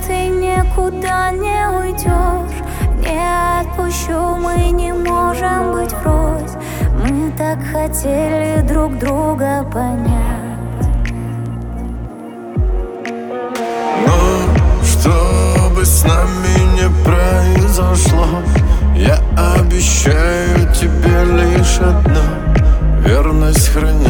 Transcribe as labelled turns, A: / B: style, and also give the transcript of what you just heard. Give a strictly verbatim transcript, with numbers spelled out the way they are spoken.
A: ты никуда не уйдешь. Не отпущу, мы не можем быть врозь. Мы так хотели друг друга понять.
B: Но что бы с нами не произошло, я обещаю тебе лишь одно: верность хранить